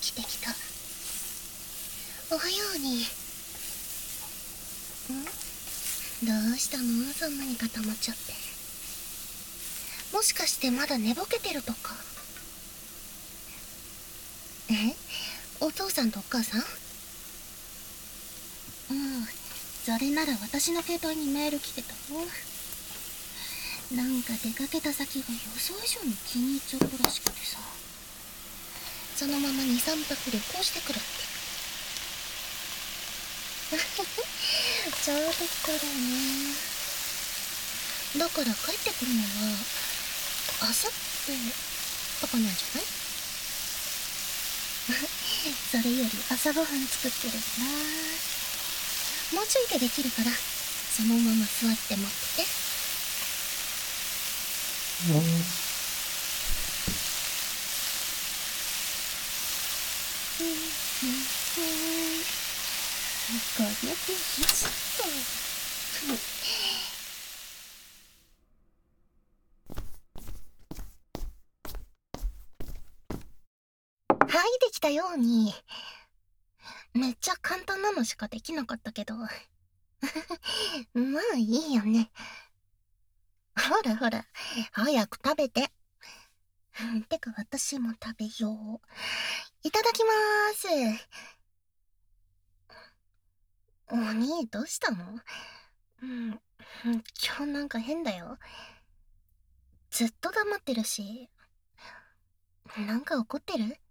きてきた。おはように。どうしたの、そんなに固まっちゃって。もしかしてまだ寝ぼけてるとか？お父さんとお母さん？それなら私の携帯にメール来てたよ。なんか出かけた先が予想以上に気に入っちゃったらしくてさ、そのまま2、3泊旅行してくるって。ちょうどこれね。だから帰ってくるのはあさってとかなんじゃない？それより朝ごはん作ってるんだ。もうちょいでできるから、そのまま座って待ってて。これできちっと。はい、できたように。めっちゃ簡単なのしかできなかったけど。まあいいよね。ほらほら、早く食べて。てか私も食べよう。いただきまーす。お兄、どうしたの？今日なんか変だよ。ずっと黙ってるし。なんか怒ってる？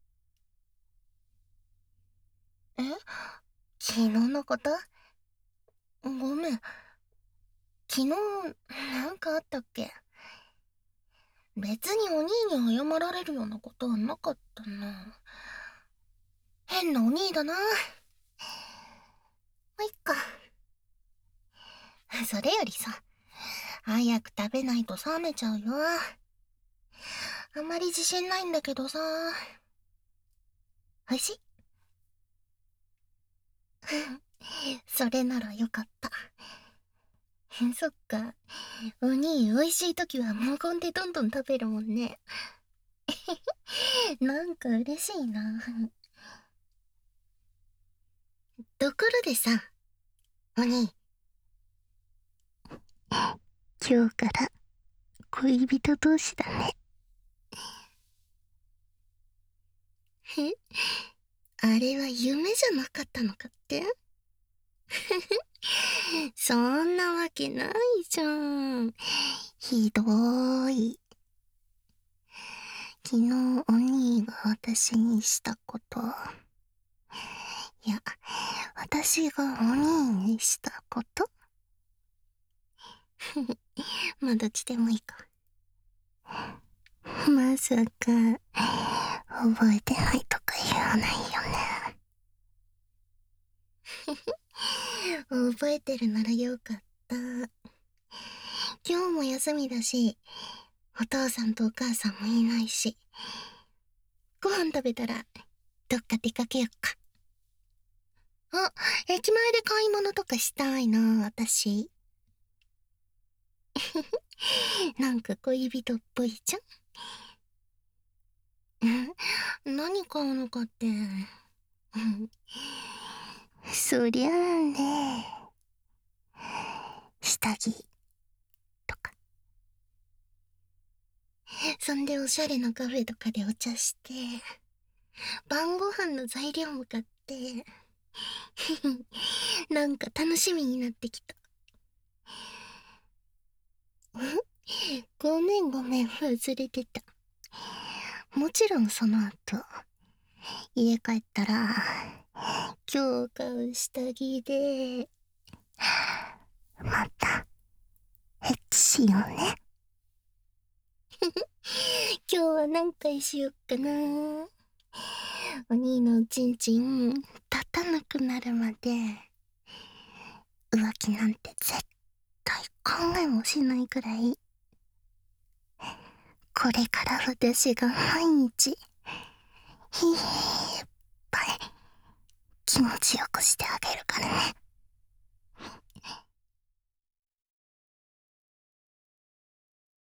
昨日のこと？ごめん。昨日、なんかあったっけ？別にお兄に謝られるようなことはなかったな。変なお兄だな。ま、いっか。それよりさ、早く食べないと冷めちゃうよ。あんまり自信ないんだけどさ。おいしい？それならよかった。そっか。お兄、おいしいときは無言でどんどん食べるもんね。なんか嬉しいな。ところでさ、お兄。今日から恋人同士だね。あれは夢じゃなかったのかって？そんなわけないじゃん。ひどーい。昨日お兄が私にしたこと。いや、私がお兄にしたこと？まあどっちでもいいか。まさか、覚えてないとか言わないよね。覚えてるならよかった。今日も休みだし、お父さんとお母さんもいないし、ご飯食べたらどっか出かけよっか。あ、駅前で買い物とかしたいな、私。なんか恋人っぽいじゃん。何買うのかって。そりゃあね、下着とか。そんでおしゃれなカフェとかでお茶して、晩ご飯の材料も買って、なんか楽しみになってきた。ごめんごめん、忘れてた。もちろんその後、家帰ったら、今日買う下着で、また、エッチしようね。今日は何回しよっかな。お兄のおちんちん、立たなくなるまで、浮気なんて絶対考えもしないくらい、これから私が毎日、いっぱい気持ちよくしてあげるからね。